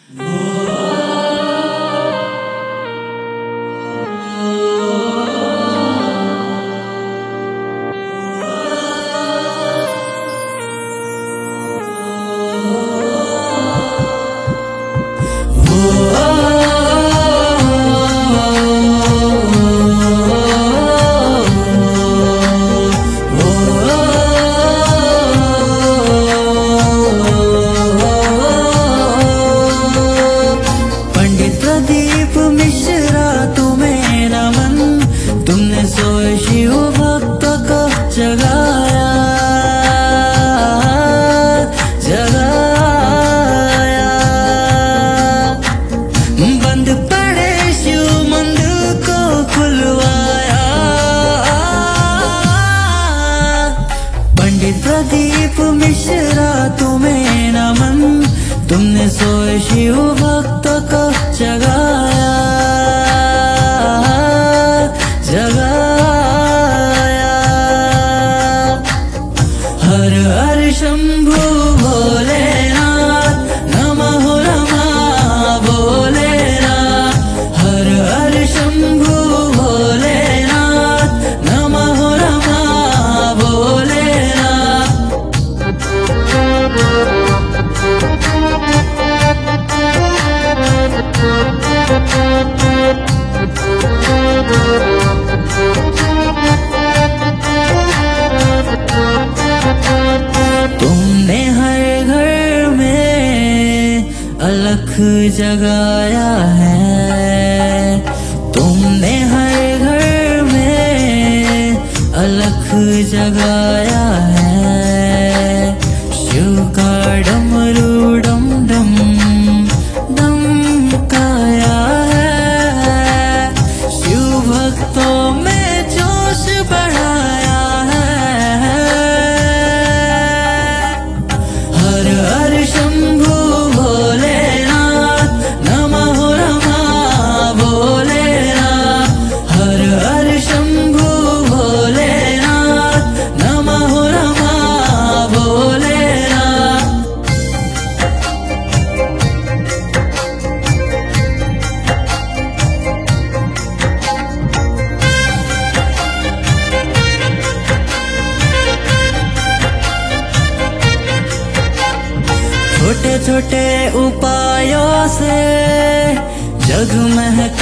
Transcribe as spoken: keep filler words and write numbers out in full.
जगाया जगाया बंद पड़े शिव मंदिर को खुलवाया। पंडित प्रदीप मिश्रा तुम्हें नमन, तुमने सोए शिव भक्त को जगाया जगाया। हर हर शंभु भोलेनाथ, नमः नमः भोलेनाथ। हर हर शंभु भोलेनाथ, नमः नमः भोलेनाथ। तुमने हर घर में अलख जगाया है, तुमने हर घर में अलख जगाया है। शिव का डमरू डम डम धमकाया है, शिव भक्तों में जोश बढ़ाया है। हर हर शंभु भोलेनाथ, नमः नमः भोलेनाथ। हर हर शंभु भोलेनाथ, नमः नमः भोलेनाथ। छोटे छोटे उपायों से जग महक